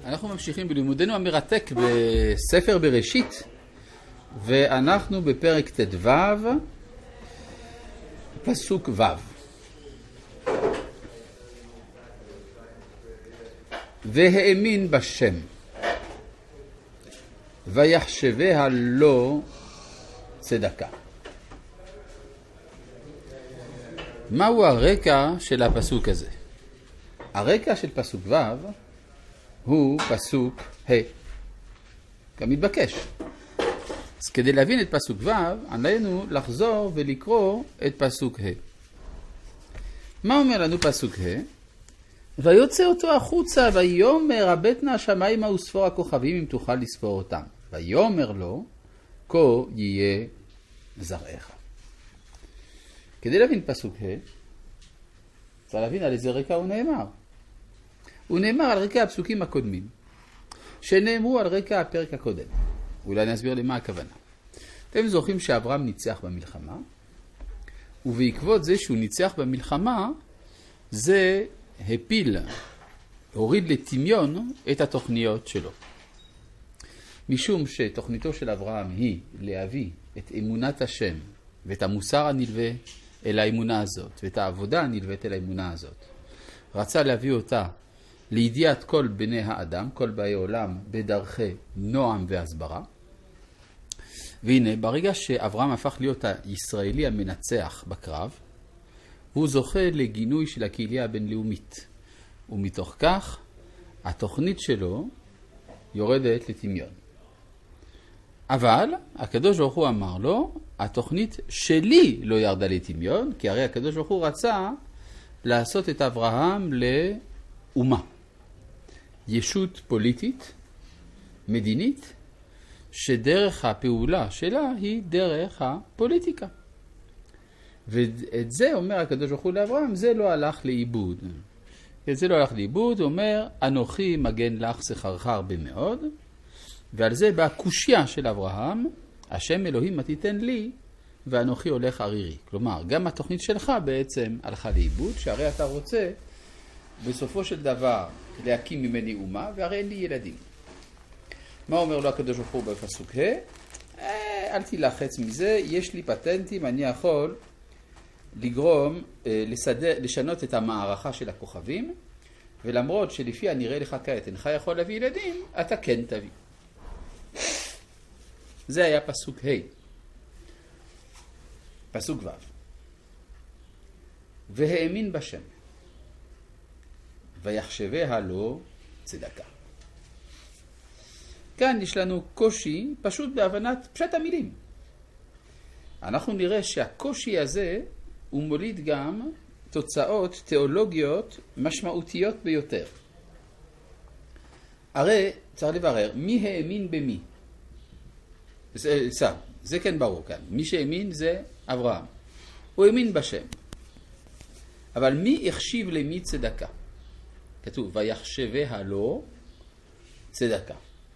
אנחנו ממשיכים בלימודנו המרתק בספר בראשית, ואנחנו בפרק ט"ו, פסוק ו'. והאמין בשם, ויחשביה לו צדקה. מהו הרקע של הפסוק הזה? הרקע של פסוק ו' הוא פסוק ה', כמתבקש. אז כדי להבין את פסוק ו', עלינו לחזור ולקרוא את פסוק ה'. מה אומר לנו פסוק ה'? ויוצא אותו החוצה, ויאמר הבטנה השמיימה וספור הכוכבים אם תוכל לספור אותם. ויאמר לו, כה יהיה זרעך. כדי להבין פסוק ה', צריך להבין על איזה רקע הוא נאמר. הוא נאמר על רקע הפסוקים הקודמים, שנאמרו על רקע הפרק הקודם. אולי נסביר למה הכוונה. אתם זוכרים שאברהם ניצח במלחמה, ובעקבות זה שהוא ניצח במלחמה, זה הוריד לטמיון את התוכניות שלו. משום שתוכניתו של אברהם היא להביא את אמונת השם ואת המוסר הנלווה אל האמונה הזאת, ואת העבודה הנלווית אל האמונה הזאת. רצה להביא אותה לידיעת כל בני האדם, כל באי עולם, בדרכי נועם והסברה. והנה, ברגע שאברהם הפך להיות הישראלי המנצח בקרב, הוא זוכה לגינוי של הקהילה הבינלאומית. ומתוך כך, התוכנית שלו יורדת לטמיון. אבל הקדוש ברוך הוא אמר לו, התוכנית שלי לא ירדה לטמיון, כי הרי הקדוש ברוך הוא רצה לעשות את אברהם לאומה. ישות פוליטית, מדינית, שדרך הפעולה שלה היא דרך הפוליטיקה. ואת זה אומר הקדוש ברוך הוא לאברהם, זה לא הלך לאיבוד. זה לא הלך לאיבוד, הוא אומר, אנוכי מגן לך שכרך הרבה מאוד, ועל זה באה קושיה של אברהם, השם אלוהים מה תיתן לי, ואנוכי הולך ערירי. כלומר, גם התוכנית שלך בעצם הלכה לאיבוד, שהרי אתה רוצה בסופו של דבר להקים ממני אומה, והרי אין לי ילדים. מה אומר לו הקדוש ברוך הוא בפסוק ה'? אל תילחץ מזה, יש לי פטנטים, אני יכול לגרום, לשנות את המערכה של הכוכבים, ולמרות שלפי הנראה לך כעת אינך יכול להביא ילדים, אתה כן תביא. זה היה פסוק ה'. פסוק ו'. והאמין בשם, ויחשביה לו צדקה. כאן יש לנו קושי פשוט בהבנת פשט המילים. אנחנו נראה שהקושי הזה הוא מוליד גם תוצאות תיאולוגיות משמעותיות ביותר. הרי צריך לברר מי האמין במי. זה כן ברור כאן. מי שהאמין זה אברהם. הוא האמין בשם. אבל מי החשיב למי צדקה? כתוב, ויחשביה לו צדקה.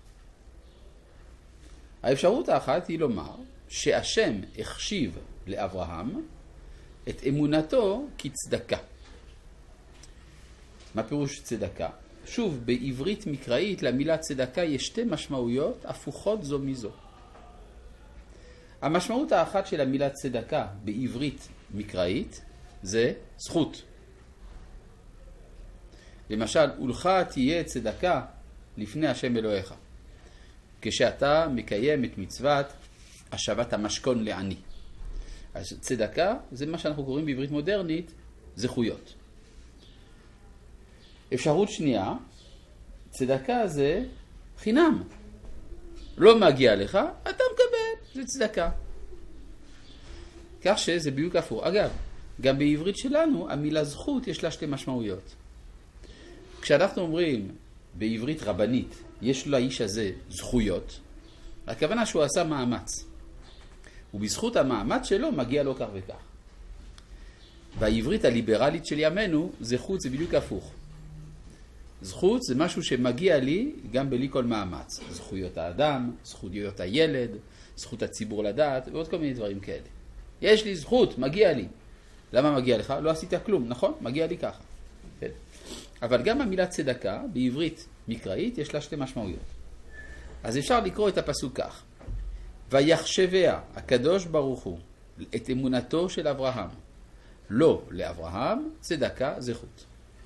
האפשרות האחת היא לומר שהשם החשיב לאברהם את אמונתו כצדקה. מה פירוש צדקה? שוב, בעברית מקראית למילה צדקה יש שתי משמעויות הפוכות זו מזו. המשמעות האחת של המילה צדקה בעברית מקראית זה זכות. למשל, ולך תהיה צדקה לפני השם אלוהיך. כשאתה מקיים את מצוות השבת המשכון לעני. אז צדקה זה מה שאנחנו קוראים בעברית מודרנית, זכויות. אפשרות שנייה, צדקה זה חינם. לא מגיע לך, אתה מקבל, זה צדקה. כך שזה בדיוק הפוך. אגב, גם בעברית שלנו, המילה זכות יש לה שתי משמעויות. כשאנחנו אומרים בעברית רבנית, יש לאיש הזה זכויות, הכוונה שהוא עשה מאמץ. ובזכות המאמץ שלו מגיע לו כך וכך. בעברית הליברלית של ימינו, זכות זה בדיוק הפוך. זכות זה משהו שמגיע לי גם בלי כל מאמץ. זכויות האדם, זכויות הילד, זכות הציבור לדעת, ועוד כל מיני דברים כאלה. יש לי זכות, מגיע לי. למה מגיע לך? לא עשית כלום, נכון? מגיע לי ככה. אבל גם המילה צדקה, בעברית מקראית יש לה שתי משמעויות. אז אפשר לקרוא את הפסוק כך. ויחשביה הקדוש ברוך הוא את אמונתו של אברהם. לא לאברהם צדקה זכות.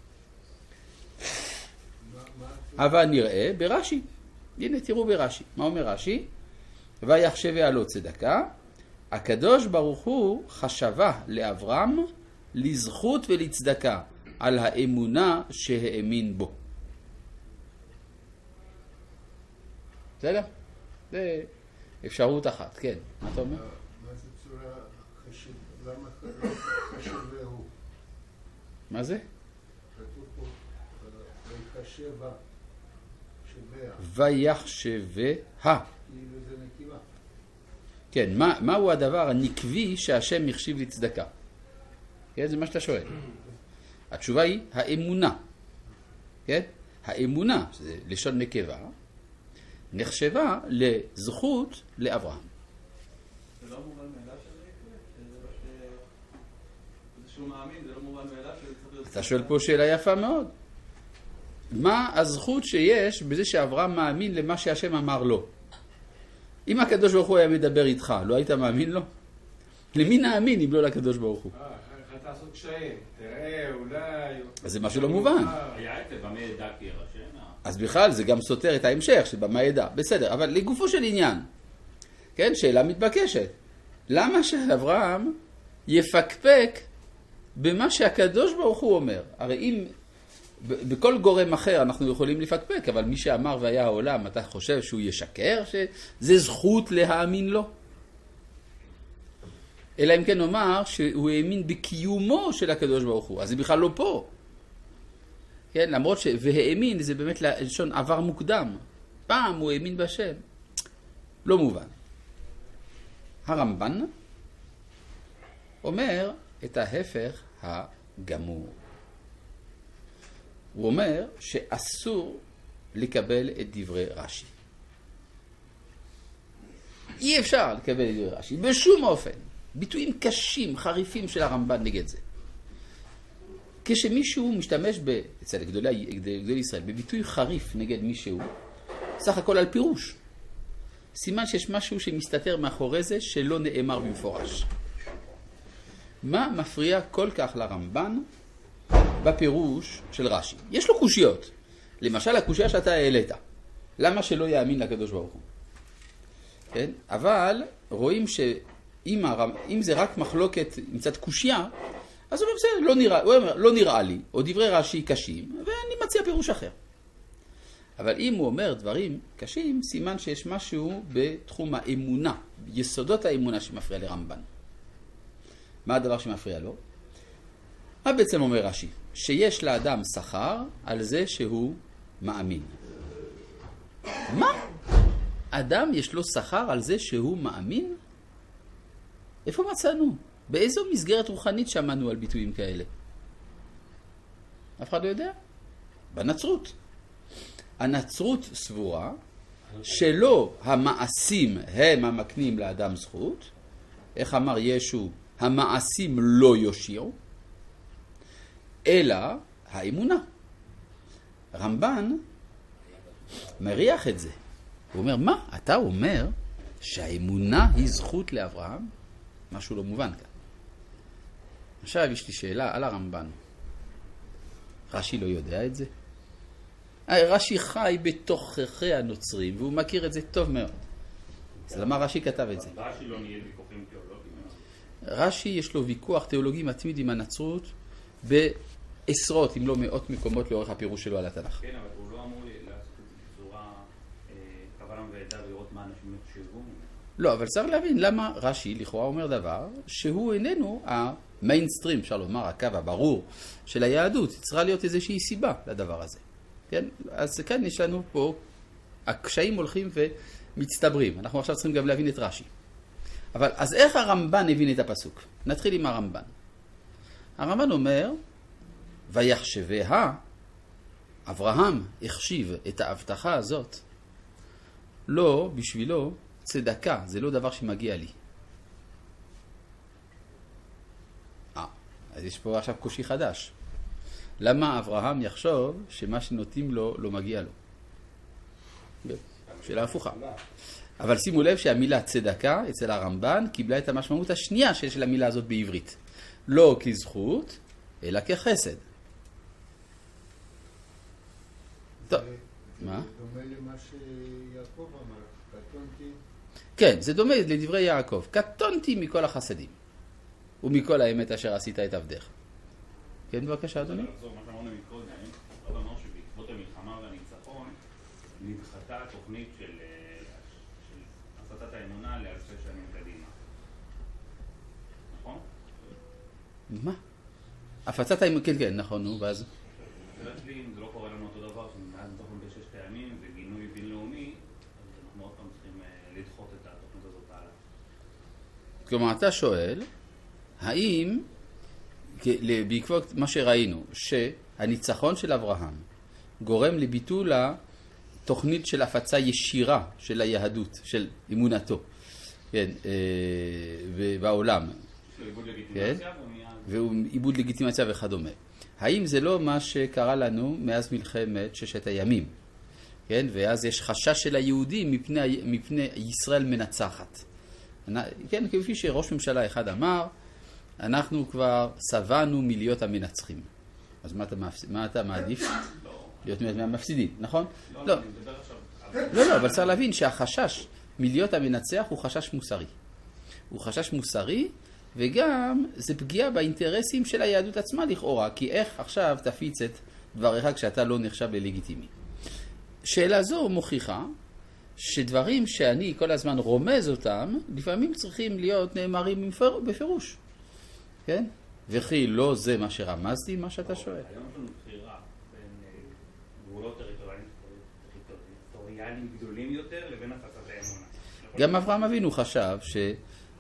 אבל נראה ברש"י. הנה תראו ברש"י. מה אומר רש"י? ויחשביה לו צדקה. הקדוש ברוך הוא חשבה לאברהם לזכות ולצדקה על האמונה שהאמין בו. בסדר? זה אפשרות אחת, כן. מה אתה אומר? מה זה צורה חשב? למה חשב והוא? מה זה? כתוב פה, ויחשבה, שביה. ויחשבה. כאילו זה נקיבה. כן, מהו הדבר הנקבי שהשם החשיב לצדקה? כן, זה מה שאתה שואל. התשובה היא האמונה. כן? האמונה, שזה לשון נקבה, נחשבה לזכות לאברהם. זה לא מובן מאליו זה שהוא מאמין, זה לא מובן מאליו שזה צריך להיות... אתה שואל פה שאלה יפה מאוד. מה הזכות שיש בזה שאברהם מאמין למה שהשם אמר לו? אם הקדוש ברוך הוא היה מדבר איתך, לא היית מאמין לו? למי נאמין אם לא לקדוש ברוך הוא? יכולת לעשות קשיים, תראה, אולי... אז זה משהו לא מובן. היה את זה, במה ידע כי ירשם? אז בכלל זה גם סותר את ההמשך שבמה ידע. בסדר, אבל לגופו של עניין, כן, שאלה מתבקשת. למה שאברהם יפקפק במה שהקדוש ברוך הוא אומר? הרי אם בכל גורם אחר אנחנו יכולים לפקפק, אבל מי שאמר והיה העולם, אתה חושב שהוא ישקר? שזה זכות להאמין לו? אלא אם כן נאמר שהוא האמין בקיומו של הקדוש ברוך הוא, אז זה בכלל לא פה. כן, למרות והאמין זה באמת לשון עבר מוקדם. פעם הוא האמין בשם. לא מובן. הרמב"ן אומר את ההפך הגמור. הוא אומר שאסור לקבל את דברי רש"י. אי אפשר לקבל את דברי רש"י, בשום אופן. ביטויים קשים, חריפים של הרמב"ן נגד זה. כשמישהו משתמש אצל גדולי ישראל בביטוי חריף נגד מישהו, סך הכל על פירוש. סימן שיש משהו שמסתתר מאחורי זה שלא נאמר במפורש. מה מפריע כל כך לרמב"ן בפירוש של רש"י? יש לו קושיות. למשל הקושיה שאתה העלית. למה שלא יאמין לקדוש ברוך הוא? כן? אבל רואים שאם זה רק מחלוקת עם קצת קושיה, אז הוא אומר, בסדר, הוא אומר, לא נראה לי, או דברי רש"י קשים, ואני מציע פירוש אחר. אבל אם הוא אומר דברים קשים, סימן שיש משהו בתחום האמונה, יסודות האמונה שמפריע לרמב"ן. מה הדבר שמפריע לו? מה בעצם אומר רש"י? שיש לאדם שכר על זה שהוא מאמין. מה? אדם יש לו שכר על זה שהוא מאמין? איפה מצאנו? באיזו מסגרת רוחנית שמענו על ביטויים כאלה? אף אחד לא יודע? בנצרות. הנצרות סבורה שלא המעשים הם המקנים לאדם זכות, איך אמר ישו, המעשים לא יושיעו, אלא האמונה. רמב"ן מריח את זה. הוא אומר, מה? אתה אומר שהאמונה היא זכות לאברהם? משהו לא מובן כאן. עכשיו יש לי שאלה על הרמב"ן. רש"י לא יודע את זה? רש"י חי בתוככי הנוצרים, והוא מכיר את זה טוב מאוד. אז למה רש"י כתב את זה? רש"י לא נהיה ויכוחים תיאולוגיים? רש"י יש לו ויכוח תיאולוגי מתמיד עם הנצרות בעשרות, אם לא מאות מקומות לאורך הפירוש שלו על התנ"ך. כן, אבל הוא לא אמור לעשות את זה בצורה קבל עם ועדה ולראות מה אנשים יחשבו. לא, אבל צריך להבין למה רש"י לכאורה אומר דבר שהוא איננו המיינסטרים, אפשר לומר, הקו הברור של היהדות. צריכה להיות איזושהי סיבה לדבר הזה. כן? אז כאן יש לנו פה, הקשיים הולכים ומצטברים. אנחנו עכשיו צריכים גם להבין את רש"י. אבל אז איך הרמב"ן הבין את הפסוק? נתחיל עם הרמב"ן. הרמב"ן אומר, ויחשביה, אברהם החשיב את ההבטחה הזאת, לא בשבילו צדקה, זה לא דבר שמגיע לי. אז יש פה עכשיו קושי חדש. למה אברהם יחשוב שמה שנותנים לו לא מגיע לו? שאלה הפוכה. אבל שימו לב שהמילה צדקה אצל הרמב"ן קיבלה את המשמעות השנייה של המילה הזאת בעברית. לא כזכות, אלא כחסד. טוב, מה? זה דומה למה שיעקב אמר, קטונתי. כן, זה דומה לדברי יעקב. קטונתי מכל החסדים, ומכל האמת אשר עשית את עבדך. כן, בבקשה, אדוני? לחזור, מה שאמרנו מקודם, רב אמר שבעקבות המלחמה והניצחון נדחתה התוכנית של הפצת האמונה לאלפי שנים קדימה. נכון? מה? הפצת האמונה, כן, כן, נכון, נו, ואז? שאלה שלי, אם זה לא קורה לנו אותו דבר, שמאז אנחנו בששת הימים וגינוי בינלאומי, אז אנחנו עוד פעם צריכים לדחות את התוכנית הזאת הלאה. כלומר, אתה שואל, האם, בעקבות מה שראינו, שהניצחון של אברהם גורם לביטול התוכנית של הפצה ישירה של היהדות, של אמונתו, כן, בעולם. של איבוד לגיטימציה, ואיבוד לגיטימציה וכדומה. האם זה לא מה שקרה לנו מאז מלחמת ששת הימים? כן, ואז יש חשש של היהודים מפני ישראל מנצחת. כן, כפי שראש ממשלה אחד אמר, אנחנו כבר סבנו מלהיות המנצחים. אז מה אתה מעדיף? להיות מהמפסידים, נכון? לא, אבל צריך להבין שהחשש מלהיות המנצח הוא חשש מוסרי. הוא חשש מוסרי, וגם זה פגיעה באינטרסים של היהדות עצמה לכאורה, כי איך עכשיו תפיץ את דבריך כשאתה לא נחשב ללגיטימי. שאלה זו מוכיחה שדברים שאני כל הזמן רומז אותם, לפעמים צריכים להיות נאמרים בפירוש. כן? וכי לא זה מה שרמזתי, מה שאתה שואל. היום יש לנו בחירה בין גבולות טריטוריאליים גדולים יותר לבין הפצת האמונה. גם אברהם אבינו חשב שהוא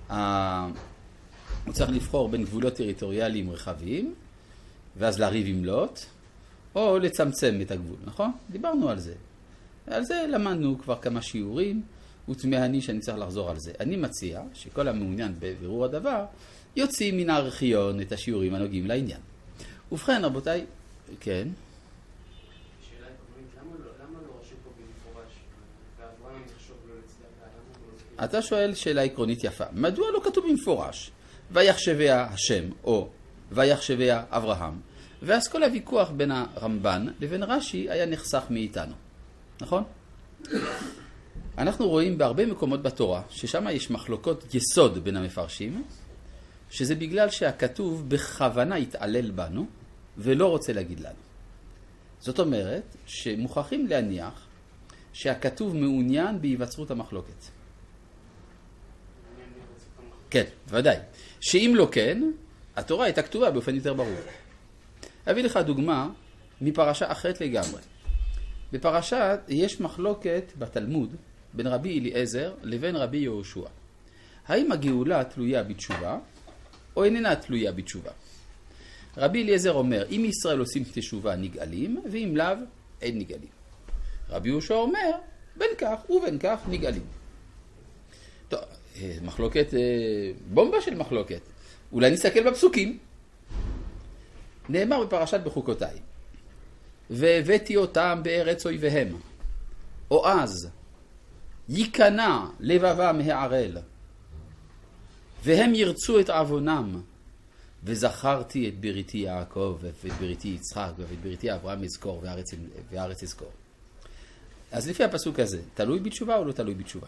צריך לבחור בין גבולות טריטוריאליים רחבים, ואז לריב עם לוט, או לצמצם את הגבול, נכון? דיברנו על זה. על זה למדנו כבר כמה שיעורים, ותמהני שאני צריך לחזור על זה. אני מציע שכל המעוניין בבירור הדבר, יוציא מן הארכיון את השיעורים הנוגעים לעניין. ובכן, רבותיי, כן. שאלה עקרונית, למה לא רשום פה במפורש? ואברהם יחשוב לא לצדקה, למה לא? אתה שואל שאלה עקרונית יפה. מדוע לא כתוב במפורש? ויחשביה השם, או ויחשביה אברהם. ואז כל הוויכוח בין הרמב"ן לבין רש"י היה נחסך מאיתנו. נכון? אנחנו רואים בהרבה מקומות בתורה, ששם יש מחלוקות יסוד בין המפרשים, שזה בגלל שהכתוב בכוונה התעלל בנו, ולא רוצה להגיד לנו. זאת אומרת, שמוכרחים להניח שהכתוב מעוניין בהיווצרות המחלוקת. כן, ודאי. שאם לא כן, התורה הייתה כתובה באופן יותר ברור. אביא לך דוגמה מפרשה אחרת לגמרי. בפרשה יש מחלוקת בתלמוד בין רבי אליעזר לבין רבי יהושע. האם הגאולה תלויה בתשובה או איננה תלויה בתשובה? רבי אליעזר אומר, אם ישראל עושים תשובה נגאלים, ואם לאו אין נגאלים. רבי יהושע אומר, בין כך ובין כך נגאלים. טוב, מחלוקת, בומבה של מחלוקת. אולי נסתכל בפסוקים. נאמר בפרשת בחוקותיי, והבאתי אותם בארץ אויביהם, או אז ייכנע לבבם הערל, והם ירצו את עוונם, וזכרתי את בריתי יעקב, ואת בריתי יצחק, ואת בריתי אברהם אזכור, והארץ אזכור. אז לפי הפסוק הזה, תלוי בתשובה או לא תלוי בתשובה?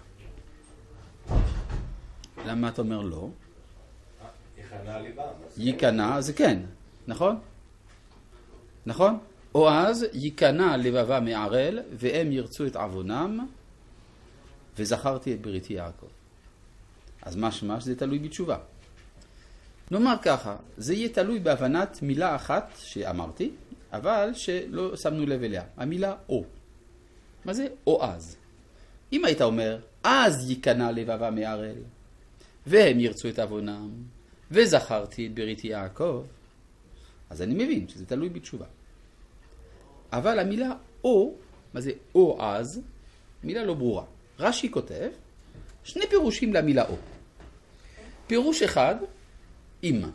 למה אתה אומר לא? ייכנע ליבם. ייכנע, זה כן, נכון? נכון? או אז ייכנע לבבם מערל, והם ירצו את עוונם, וזכרתי את בריתי יעקב. אז משמע שזה תלוי בתשובה. נאמר ככה, זה יהיה תלוי בהבנת מילה אחת שאמרתי, אבל שלא שמנו לב אליה, המילה או. מה זה? או אז. אם היית אומר, אז ייכנע לבבם מערל, והם ירצו את עוונם, וזכרתי את בריתי יעקב, אז אני מבין שזה תלוי בתשובה. אבל המילה או, מה זה או אז, מילה לא ברורה. רש"י כותב, שני פירושים למילה או. פירוש אחד, אם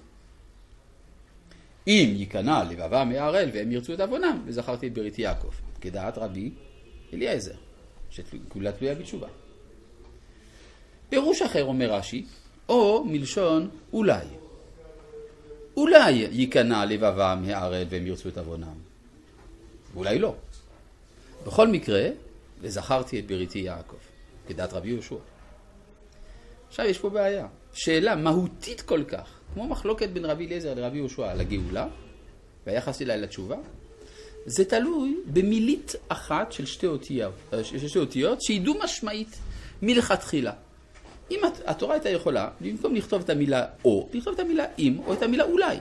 ייכנע לבבם מערל והם ירצו את עוונם, וזכרתי את בריתי יעקב, כדעת רבי אליעזר. שכולה תלויה בתשובה. פירוש אחר אומר רש"י, או מלשון אולי. אולי ייכנע לבבם הערל והם ירצו את עוונם. ואולי לא. בכל מקרה, וזכרתי את בריתי יעקב, כדעת רבי יהושע. עכשיו יש פה בעיה. שאלה מהותית כל כך, כמו מחלוקת בין רבי אליעזר לרבי יהושע על הגאולה, והיחס אליי לתשובה, זה תלוי במילית אחת של שתי אותיות שידעו משמעית מלכתחילה. אם התורה הייתה יכולה, במקום לכתוב את המילה או, לכתוב את המילה אם, או את המילה אולי.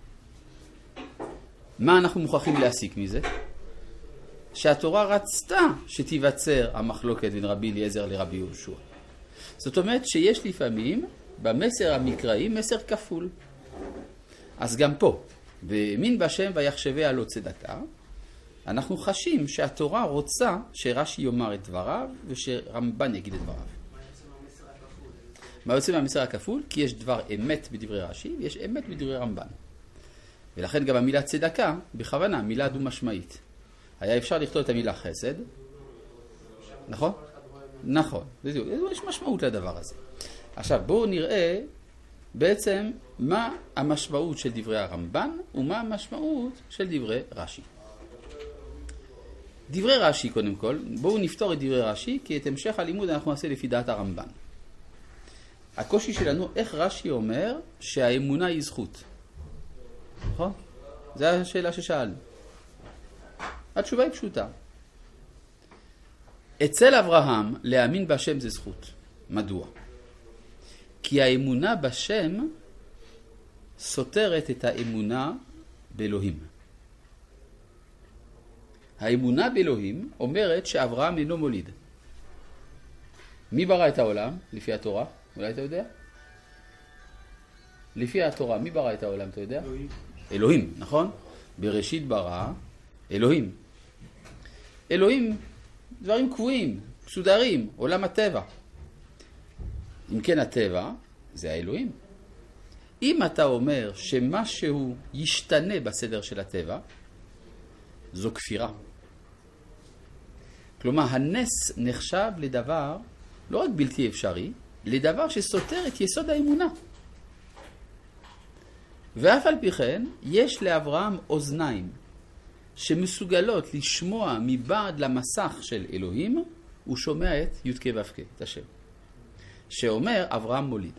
מה אנחנו מוכרחים להסיק מזה? שהתורה רצתה שתיווצר המחלוקת בין רבי אליעזר לרבי יהושע. זאת אומרת שיש לפעמים במסר המקראי מסר כפול. אז גם פה, במין בשם ויחשביה לא צדקה, אנחנו חשים שהתורה רוצה שרש"י יאמר את דבריו ושרמב"ן יגיד את דבריו. מה יוצא מהמסר הכפול? כי יש דבר אמת בדברי רש"י ויש אמת בדברי רמב"ן. ולכן גם המילה צדקה, בכוונה, מילה דו משמעית. היה אפשר לכתוב את המילה חסד, נכון? נכון, יש משמעות לדבר הזה. עכשיו בואו נראה בעצם מה המשמעות של דברי הרמב"ן ומה המשמעות של דברי רש"י. דברי רש"י קודם כל, בואו נפתור את דברי רש"י, כי את המשך הלימוד אנחנו נעשה לפי דעת הרמב"ן. הקושי שלנו, איך רש"י אומר שהאמונה היא זכות. נכון? זו השאלה ששאלנו. התשובה היא פשוטה. אצל אברהם להאמין בשם זה זכות. מדוע? כי האמונה בשם סותרת את האמונה באלוהים. האמונה באלוהים אומרת שאברהם אינו מוליד. מי ברא את העולם לפי התורה? אולי אתה יודע? לפי התורה, מי ברא את העולם, אתה יודע? אלוהים. אלוהים, נכון? בראשית ברא אלוהים. אלוהים, דברים קבועים, מסודרים, עולם הטבע. אם כן הטבע, זה האלוהים. אם אתה אומר שמשהו ישתנה בסדר של הטבע, זו כפירה. כלומר, הנס נחשב לדבר לא רק בלתי אפשרי, לדבר שסותר את יסוד האמונה. ואף על פי כן, יש לאברהם אוזניים שמסוגלות לשמוע מבעד למסך של אלוהים, הוא שומע את י' כ' ו' כ', את השם. שאומר אברהם מוליד.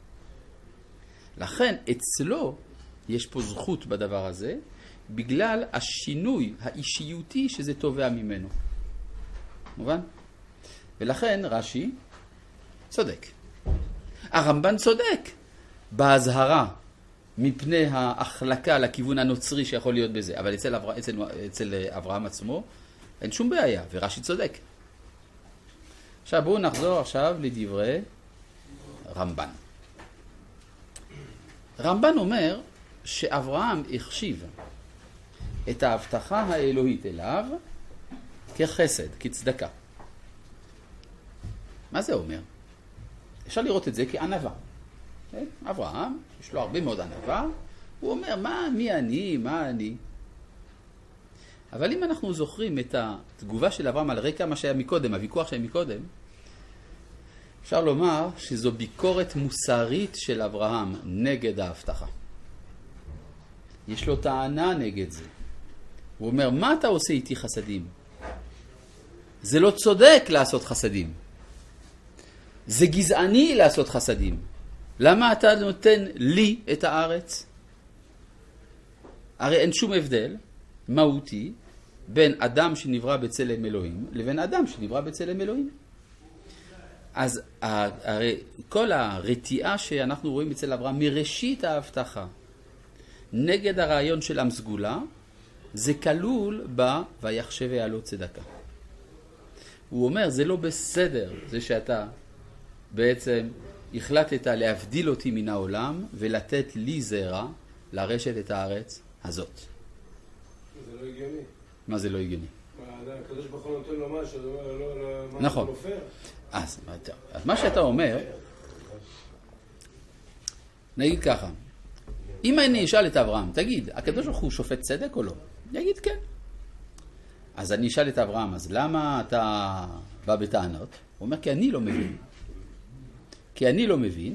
לכן אצלו יש פה זכות בדבר הזה, בגלל השינוי האישיותי שזה תובע ממנו. מובן? ולכן רש"י צודק. הרמב"ן צודק בהזהרה מפני ההחלקה לכיוון הנוצרי שיכול להיות בזה. אבל אצל אברהם עצמו אין שום בעיה, ורש"י צודק. עכשיו בואו נחזור עכשיו לדברי רמב"ן. רמב"ן אומר שאברהם החשיב את ההבטחה האלוהית אליו כחסד, כצדקה. מה זה אומר? אפשר לראות את זה כענווה. אברהם, יש לו הרבה מאוד ענווה, הוא אומר, מי אני, מה אני? אבל אם אנחנו זוכרים את התגובה של אברהם על רקע מה שהיה מקודם, הוויכוח שהיה מקודם, אפשר לומר שזו ביקורת מוסרית של אברהם נגד ההבטחה. יש לו טענה נגד זה. הוא אומר, מה אתה עושה איתי חסדים? זה לא צודק לעשות חסדים. זה גזעני לעשות חסדים. למה אתה נותן לי את הארץ? הרי אין שום הבדל מהותי בין אדם שנברא בצלם אלוהים לבין אדם שנברא בצלם אלוהים. אז הרי כל הרתיעה שאנחנו רואים אצל אברהם מראשית ההבטחה נגד הרעיון של עם סגולה, זה כלול בה ויחשביה לא צדקה. הוא אומר, זה לא בסדר, זה שאתה בעצם החלטת להבדיל אותי מן העולם ולתת לי זרע לרשת את הארץ הזאת. זה לא הגיוני. מה זה לא הגיוני? הקדוש ברוך הוא נותן לו משהו, מה נכון. הוא נופר? אז מה שאתה אומר, נגיד ככה, אם אני אשאל את אברהם, תגיד, הקדוש ברוך הוא שופט צדק או לא? יגיד כן. אז אני אשאל את אברהם, אז למה אתה בא בטענות? הוא אומר, כי אני לא מבין. כי אני לא מבין.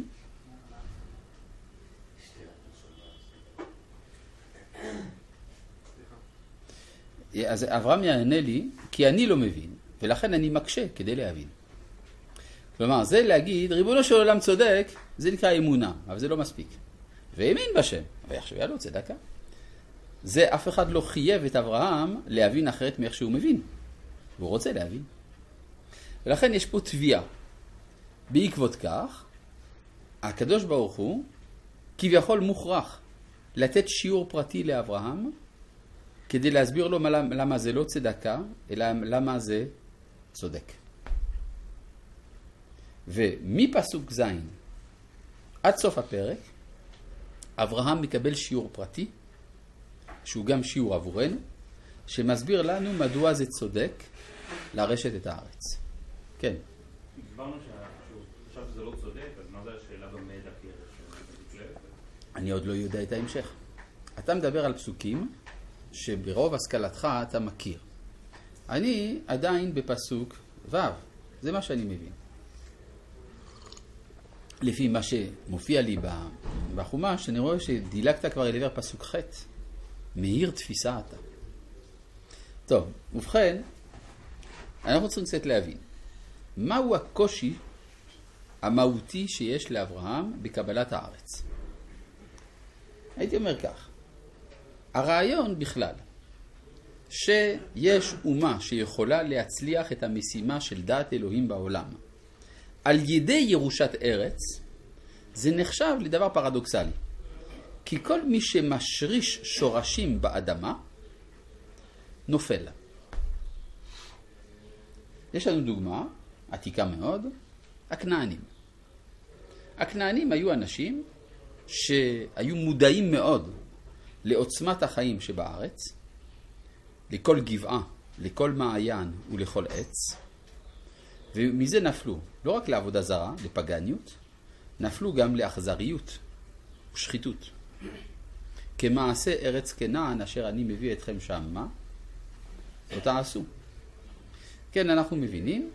אז אברהם יענה לי, כי אני לא מבין, ולכן אני מקשה כדי להבין. כלומר, זה להגיד, ריבונו של עולם צודק, זה נקרא אמונה, אבל זה לא מספיק. והאמין בשם, ויחשב היה לו צדקה. זה אף אחד לא חייב את אברהם להבין אחרת מאיך שהוא מבין. והוא רוצה להבין. ולכן יש פה תביעה. בעקבות כך, הקדוש ברוך הוא כביכול מוכרח לתת שיעור פרטי לאברהם, כדי להסביר לו למה זה לא צדקה, אלא למה זה צודק. ומפסוק ז' עד סוף הפרק, אברהם מקבל שיעור פרטי, שהוא גם שיעור עבורנו, שמסביר לנו מדוע זה צודק לרשת את הארץ. כן. הסברנו שעכשיו זה לא צודק, אז מה זה השאלה במד הכרש? אני עוד לא יודע את ההמשך. אתה מדבר על פסוקים שברוב השכלתך אתה מכיר. אני עדיין בפסוק ו', זה מה שאני מבין. לפי מה שמופיע לי בחומש, אני רואה שדילגת כבר אל עבר פסוק ח', מהיר תפיסה אתה. טוב, ובכן, אנחנו צריכים קצת להבין. מהו הקושי המהותי שיש לאברהם בקבלת הארץ? הייתי אומר כך, הרעיון בכלל, שיש אומה שיכולה להצליח את המשימה של דעת אלוהים בעולם, על ידי ירושת ארץ, זה נחשב לדבר פרדוקסלי. כי כל מי שמשריש שורשים באדמה, נופל. יש לנו דוגמה, עתיקה מאוד, הכנענים. הכנענים היו אנשים שהיו מודעים מאוד לעוצמת החיים שבארץ, לכל גבעה, לכל מעיין ולכל עץ, ומזה נפלו לא רק לעבודה זרה, לפגניות, נפלו גם לאכזריות ושחיתות. כמעשה ארץ כנען אשר אני מביא אתכם שם, מה? לא תעשו. כן, אנחנו מבינים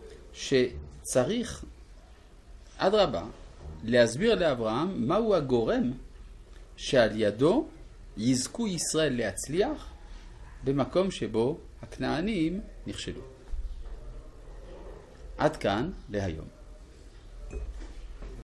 שצריך אדרבה להסביר לאברהם מהו הגורם שעל ידו יזכו ישראל להצליח במקום שבו הכנענים נכשלו. עד כאן להיום.